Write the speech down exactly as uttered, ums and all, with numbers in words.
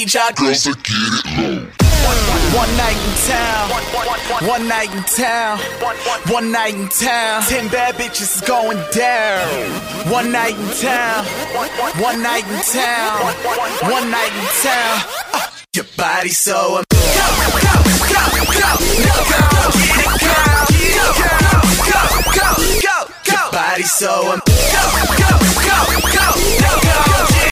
need y'all girls to get it low. One night in town, one night in town, one night in town. Ten bad bitches is going down. One night in town, one night in town, one night in town. Uh, your body so amazing. Go, go, go, go, go, go, get it.